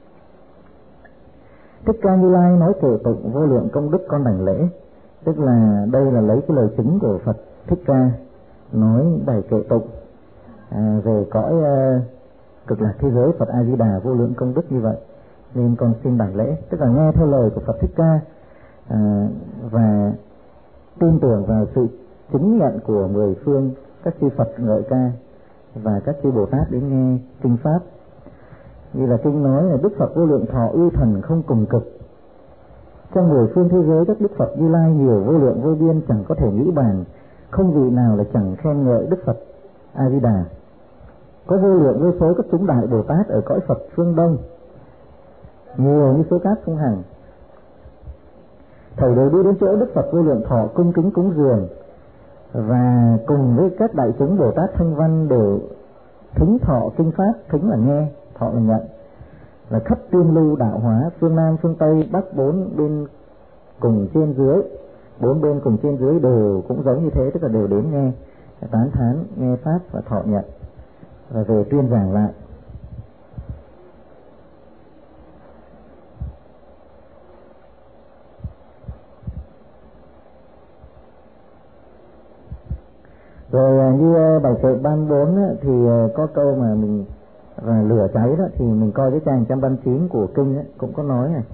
Thích Ca Như Lai nói kệ tụng vô lượng công đức con đảnh lễ, tức là đây là lấy cái lời chứng của Phật Thích Ca nói bài kệ tụng về cõi cực lạc thế giới Phật A Di Đà vô lượng công đức như vậy, nên con xin đảnh lễ, tức là nghe theo lời của Phật Thích Ca và tin tưởng vào sự chứng nhận của 10 phương các chư Phật ngợi ca và các chư Bồ Tát đến nghe kinh pháp. Như là kinh nói là Đức Phật vô lượng thọ ưu thần không cùng cực. Trong 10 phương thế giới các Đức Phật Như Lai nhiều vô lượng vô biên, chẳng có thể nghĩ bàn, không vị nào là chẳng khen ngợi Đức Phật A Di Đà. Có vô lượng vô số các chúng đại Bồ Tát ở cõi Phật phương Đông, nhiều như số cát không hằng. Thầy đều đi đến chỗ Đức Phật vô lượng thọ cung kính cúng dường, và cùng với các đại chúng Bồ Tát thanh văn đều thính thọ kinh pháp, thính là nghe, thọ là nhận, là khắp tiên lưu đạo hóa, phương Nam phương Tây Bắc bốn bên cùng trên dưới, 4 bên cùng trên dưới đều cũng giống như thế, tức là đều đến nghe tán thán, nghe pháp và thọ nhận và về tuyên giảng lại. Rồi như bài kệ 34 á, thì có câu mà mình lửa cháy đó, thì mình coi cái trang 139 của kinh ấy, cũng có nói này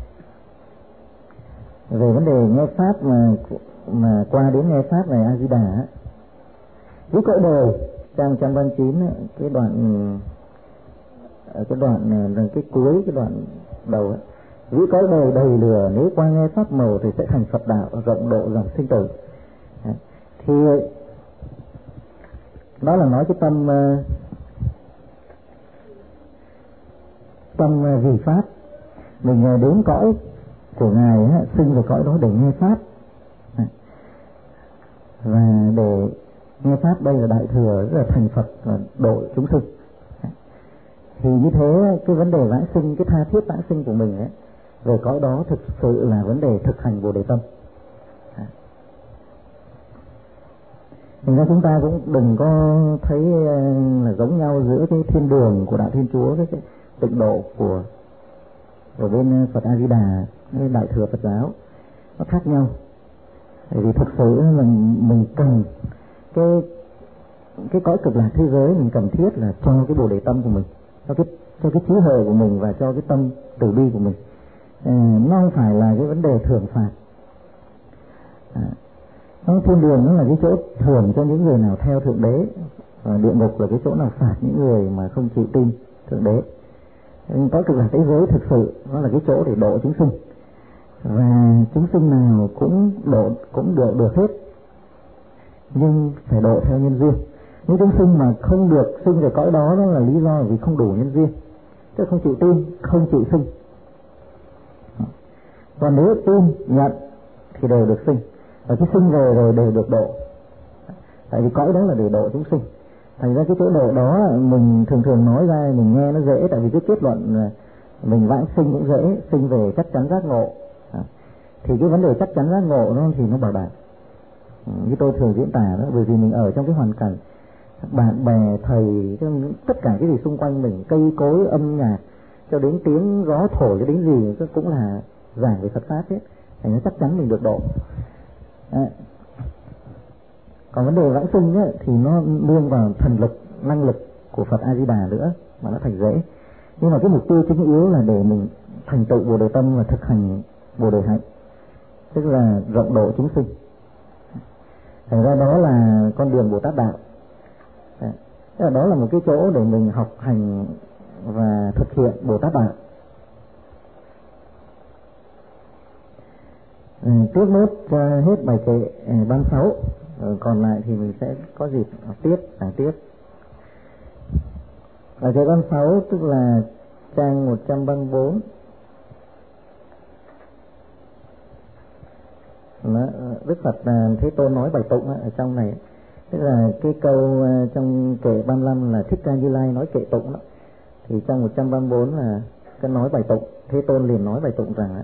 về vấn đề nghe pháp mà qua đến nghe pháp này A Di Đà. Với cõi đời trang 139 ấy, cái đoạn cái cuối cái đoạn đầu ấy, Vì cõi đời đầy lừa, nếu qua nghe pháp màu thì sẽ thành Phật đạo, rộng độ dòng sinh tử. Thì đó là nói cái tâm vì pháp. Mình đến cõi của Ngài sinh về cõi đó để nghe pháp, và để nghe pháp đây là đại thừa, rất là thành Phật và độ chúng sinh. Thì như thế cái vấn đề vãng sinh, cái tha thiết vãng sinh của mình ấy, về cõi đó thực sự là vấn đề thực hành Bồ Đề Tâm. Thành ra chúng ta cũng đừng có thấy là giống nhau giữa cái thiên đường của Đạo Thiên Chúa với cái tịnh độ của bên Phật A Di Đà, với đại thừa Phật giáo, nó khác nhau. Bởi vì thực sự là mình cần cái cõi cực lạc thế giới, mình cần thiết là cho cái Bồ Đề Tâm của mình, cho cái trí huệ của mình và cho cái tâm từ bi của mình. Nó không phải là cái vấn đề thưởng phạt. Thiên đường nó là cái chỗ thưởng cho những người nào theo Thượng Đế, và địa ngục là cái chỗ nào phạt những người mà không chịu tin Thượng Đế. Cõi cực lạc thế giới thực sự nó là cái chỗ để độ chúng sinh, và chúng sinh nào cũng được hết, nhưng phải độ theo nhân duyên. Những chúng sinh mà không được sinh về cõi đó, đó là lý do vì không đủ nhân duyên, tức không chịu tin, không chịu sinh. Còn nếu tin nhận thì đều được sinh, và cái sinh về rồi đều được độ, tại vì cõi đó là để độ chúng sinh. Thành ra cái chỗ độ đó mình thường nói ra mình nghe nó dễ, tại vì cái kết luận là mình vãng sinh cũng dễ, sinh về chắc chắn giác ngộ. Thì cái vấn đề chắc chắn giác ngộ nó thì nó bảo đảm. Như tôi thường diễn tả đó, bởi vì mình ở trong cái hoàn cảnh bạn bè, thầy, tất cả cái gì xung quanh mình, cây cối, âm nhạc, cho đến tiếng gió thổi, cho đến gì cũng là giảng về Phật pháp hết. Thành ra chắc chắn mình được độ. Còn vấn đề vãng sinh ấy, thì nó nương vào thần lực, năng lực của Phật A Di Đà nữa mà nó thành dễ. Nhưng mà cái mục tiêu chính yếu là để mình thành tựu Bồ Đề Tâm và thực hành Bồ Đề Hạnh, tức là rộng độ chúng sinh. Thành ra đó là con đường Bồ Tát Đạo. Đó là một cái chỗ để mình học hành và thực hiện Bồ Tát Đạo. Trước nốt cho hết bài kệ 36, còn lại thì mình sẽ có dịp học tiếp, giảng tiếp. Bài kệ 36 tức là trang 134. Đức Phật Thế Tôn nói bài tụng ở trong này, tức là cái câu trong kệ 35 là Thích Ca Như Lai nói kệ tụng đó, thì trong 134 là cái nói bài tụng. Thế Tôn liền nói bài tụng rằng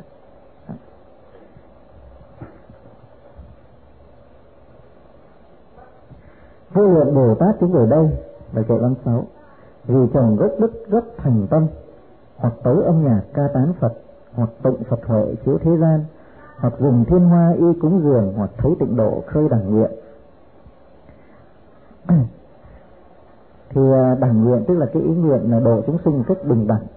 vô lượng Bồ Tát chúng về đây, bài kệ 36, vì trồng gốc đức rất thành tâm, hoặc tấu âm nhạc ca tán Phật, hoặc tụng Phật huệ chiếu thế gian, hoặc dùng thiên hoa y cúng dường, hoặc thấy tịnh độ khơi đẳng nguyện. Thì đẳng nguyện tức là cái ý nguyện là độ chúng sinh một cách bình đẳng.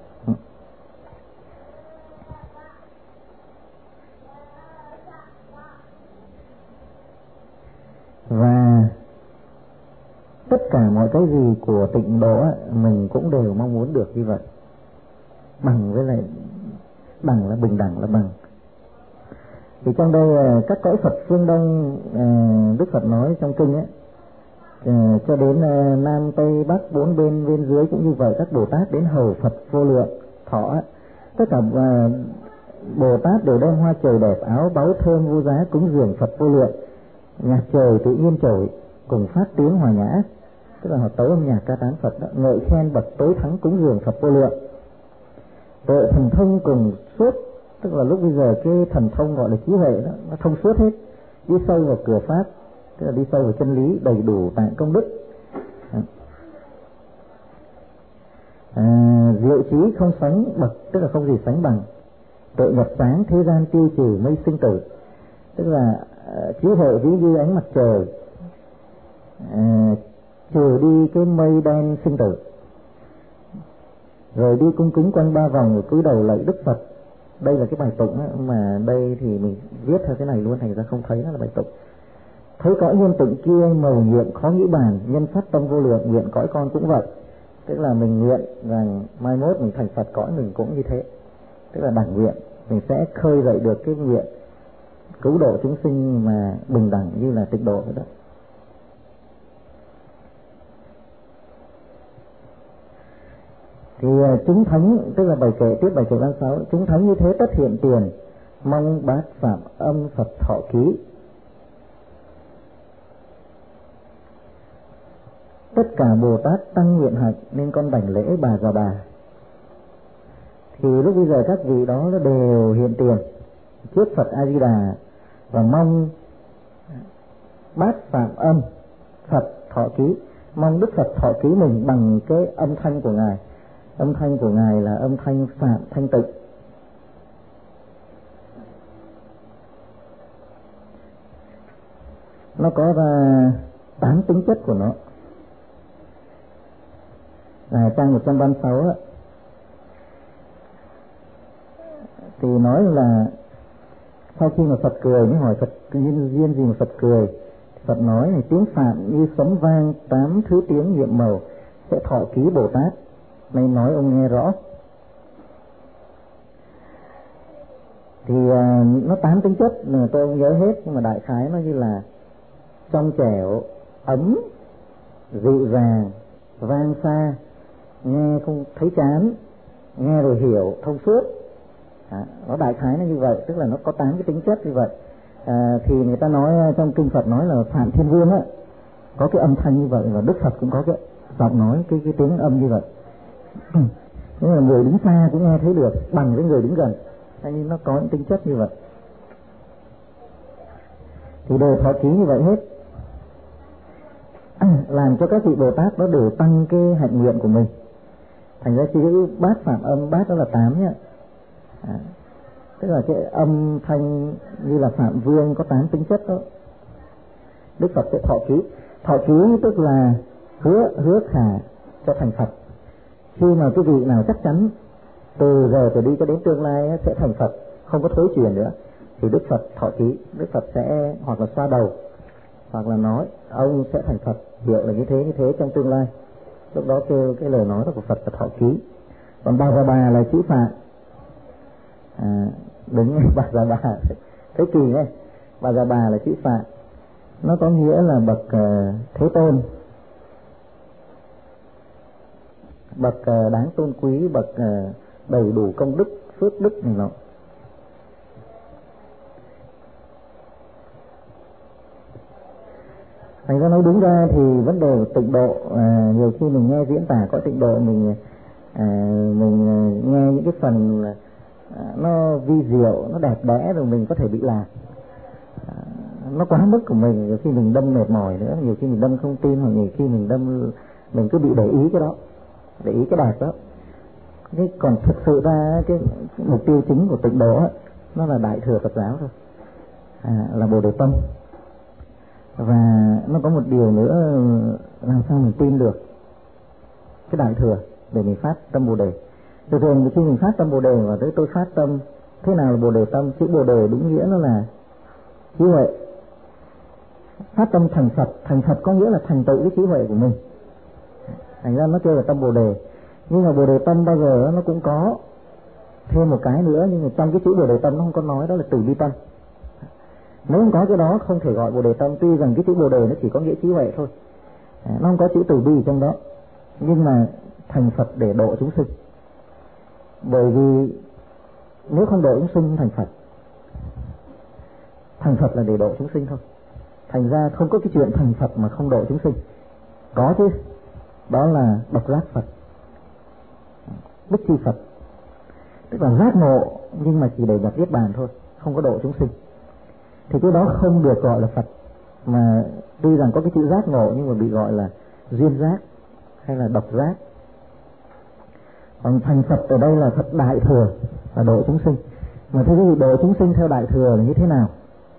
Và tất cả mọi cái gì của tịnh độ mình cũng đều mong muốn được như vậy. Bằng với lại đẳng là bình đẳng là bằng. Thì trong đây các cõi Phật phương Đông, Đức Phật nói trong kinh ấy, cho đến Nam Tây Bắc bốn bên dưới cũng như vậy, các Bồ Tát đến hầu Phật vô lượng thọ, tất cả Bồ Tát đều đem hoa trời đẹp, áo báu thơm vô giá cúng dường Phật vô lượng, nhạc trời tự nhiên trồi cùng phát tiếng hòa nhã, tức là họ tấu âm nhạc ca tán Phật đó, ngợi khen bậc tối thắng cúng dường Phật vô lượng. Tuệ thần thông cùng suốt, tức là lúc bây giờ cái thần thông gọi là trí huệ đó, nó thông suốt hết, đi sâu vào cửa pháp, tức là đi sâu vào chân lý, đầy đủ tạng công đức. Diệu trí không sánh bậc, tức là không gì sánh bằng. Tuệ nhật sáng thế gian tiêu trừ mây sinh tử, tức là trí huệ ví như ánh mặt trời trừ đi cái mây đen sinh tử. Rồi đi cung kính quanh ba vòng rồi cúi đầu lạy Đức Phật. Đây là cái bài tụng đó, mà đây thì mình viết theo cái này luôn, thành ra không thấy nó là bài tụng. Thấy cõi nhân tịnh kia mầu nhiệm khó nghĩ bàn, nhân phát tâm vô lượng, nguyện cõi con cũng vậy. Tức là mình nguyện rằng mai mốt mình thành Phật cõi mình cũng như thế, tức là đẳng nguyện. mình sẽ khơi dậy được cái nguyện cứu độ chúng sinh mà bình đẳng như là Tịnh Độ vậy đó. Thì chúng thánh, tức là bài kệ tiếp bài kệ 36, chúng thánh như thế tất hiện tiền, mong bát phạm âm Phật thọ ký. Tất cả Bồ Tát tăng nguyện hạnh nên con đảnh lễ Bà Già Bà. Thì lúc bây giờ các vị đó nó đều hiện tiền trước Phật A Di Đà và mong bát phạm âm Phật thọ ký, mong Đức Phật thọ ký mình bằng cái âm thanh của Ngài. Âm thanh của Ngài là âm thanh phạm thanh tịnh. Nó có ra 8 tính chất của nó. Trang 136 á, thì nói là sau khi mà Phật cười, mới hỏi Phật duyên gì mà Phật cười. Phật nói này, tiếng phạm như sấm vang, 8 thứ tiếng nhiệm màu sẽ thọ ký Bồ Tát. Này nói ông nghe rõ. Thì nó 8 tính chất, tôi không nhớ hết, nhưng mà đại khái nó như là trong trẻo, ấm, dịu dàng, vang xa, nghe không thấy chán, nghe rồi hiểu, thông suốt. Nó đại khái nó như vậy, tức là nó có 8 cái tính chất như vậy. Thì người ta nói trong kinh Phật nói là Phạm Thiên Vương á, có cái âm thanh như vậy, và Đức Phật cũng có cái giọng nói, cái tiếng âm như vậy. Nhưng mà người đứng xa cũng nghe thấy được bằng với người đứng gần, nên nó có những tính chất như vậy. Thì đều thọ ký như vậy hết, làm cho các vị Bồ Tát nó đều tăng cái hạnh nguyện của mình. Thành ra chữ bát phạm âm, bát đó là 8 nhá. Tức là cái âm thanh như là Phạm Vương có 8 tính chất đó. Đức Phật sẽ thọ ký. Thọ ký tức là hứa khả cho thành Phật. Khi mà cái vị nào chắc chắn từ giờ trở đi cho đến tương lai sẽ thành Phật, không có thối chuyển nữa, thì Đức Phật thọ ký. Đức Phật sẽ hoặc là xoa đầu, hoặc là nói ông sẽ thành Phật, hiểu là như thế trong tương lai. Lúc đó kêu cái lời nói đó của Phật là thọ ký. Còn Bà Già Bà là chữ Phạm. Đúng, Bà Già Bà thế kỳ nghe. Bà Già Bà là chữ Phạm, nó có nghĩa là bậc Thế Tôn, bậc đáng tôn quý, bậc đầy đủ công đức, phước đức này nọ. Thành ra nói đúng ra thì vấn đề Tịnh Độ, nhiều khi mình nghe diễn tả có Tịnh Độ, mình nghe những cái phần nó vi diệu, nó đẹp đẽ, rồi mình có thể bị lạc. Nó quá mức của mình, nhiều khi mình đâm mệt mỏi nữa, nhiều khi mình đâm không tin, hoặc nhiều khi mình cứ bị để ý cái đó, để ý cái đẹp đó. Thế còn thực sự ra cái mục tiêu chính của Tịnh Độ ấy, nó là Đại Thừa Phật giáo thôi, là Bồ Đề Tâm. Và nó có một điều nữa, làm sao mình tin được cái Đại Thừa để mình phát tâm Bồ Đề. Thường khi mình phát tâm Bồ Đề và tới tôi phát tâm, thế nào là Bồ Đề Tâm? Chữ Bồ Đề đúng nghĩa nó là trí huệ. Phát tâm thành Phật, thành Phật có nghĩa là thành tựu cái trí huệ của mình. Thành ra nó kêu là tâm Bồ Đề. Nhưng mà Bồ Đề Tâm bao giờ nó cũng có thêm một cái nữa, nhưng mà trong cái chữ Bồ Đề Tâm nó không có nói, đó là Từ Bi Tâm. Nếu không có cái đó không thể gọi Bồ Đề Tâm. Tuy rằng cái chữ Bồ Đề nó chỉ có nghĩa trí huệ thôi, nó không có chữ Từ Bi trong đó. Nhưng mà thành Phật để độ chúng sinh. Bởi vì nếu không độ chúng sinh không thành Phật. Thành Phật là để độ chúng sinh thôi. Thành ra không có cái chuyện thành Phật mà không độ chúng sinh. Có chứ, đó là độc giác Phật, Bích Chi Phật. Tức là giác ngộ nhưng mà chỉ để nhập niết bàn thôi, không có độ chúng sinh. Thì cái đó không được gọi là Phật. Mà tuy rằng có cái chữ giác ngộ nhưng mà bị gọi là duyên giác hay là độc giác. Còn thành Phật ở đây là Phật Đại Thừa, là độ chúng sinh. Mà thế thì độ chúng sinh theo Đại Thừa là như thế nào?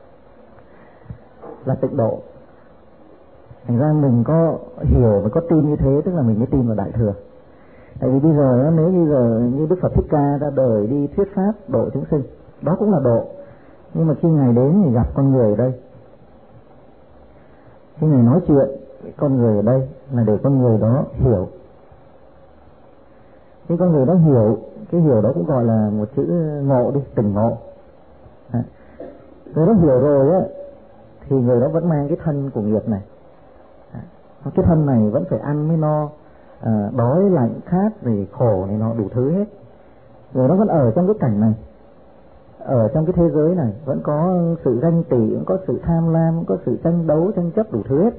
Là Tịnh Độ. Thành ra mình có hiểu và có tin như thế, tức là mình mới tin vào Đại Thừa. Tại vì bây giờ nếu bây giờ như Đức Phật Thích Ca ra đời đi thuyết pháp độ chúng sinh, đó cũng là độ. Nhưng mà khi Ngài đến thì gặp con người ở đây, khi Ngài nói chuyện với con người ở đây là để con người đó hiểu. Khi con người đó hiểu, cái hiểu đó cũng gọi là một chữ ngộ đi, tỉnh ngộ. Người đó hiểu rồi á, thì người đó vẫn mang cái thân của nghiệp này. Cái thân này vẫn phải ăn mới no, đói lạnh khát rồi khổ này nọ đủ thứ hết. Người đó vẫn ở trong cái cảnh này, ở trong cái thế giới này, vẫn có sự ganh tị, vẫn có sự tham lam, vẫn có sự tranh đấu, tranh chấp đủ thứ hết.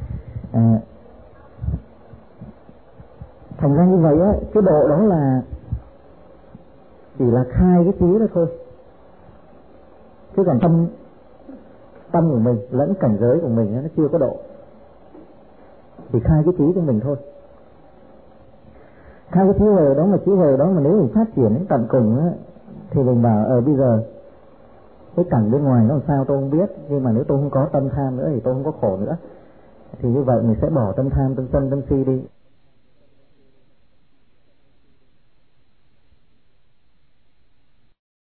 Thành ra như vậy á, cái độ đó là chỉ là khai cái trí đó thôi, chứ còn tâm của mình lẫn cảnh giới của mình nó chưa có độ, chỉ khai cái trí của mình thôi. Khai cái trí huệ đó, mà trí huệ đó mà nếu mình phát triển đến tận cùng á, thì mình bảo bây giờ cái cảnh bên ngoài nó làm sao tôi không biết, nhưng mà nếu tôi không có tâm tham nữa thì tôi không có khổ nữa, thì như vậy mình sẽ bỏ tâm tham, tâm sân, tâm si đi.